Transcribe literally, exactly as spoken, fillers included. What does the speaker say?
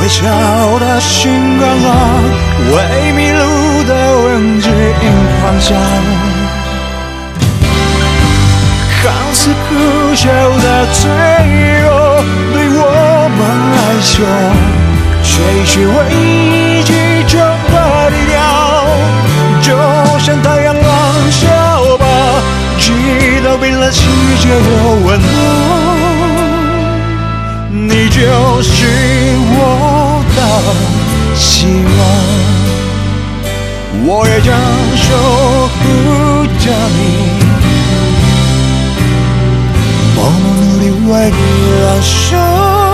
微笑的星光啊，为迷路的人指引方向。看似可笑的脆弱，对我们来说，却是唯一集中的力量。就像太阳燃烧吧，直到变了世界有温暖。你就是我的希望，我也将守护着你，默默努力为你燃烧。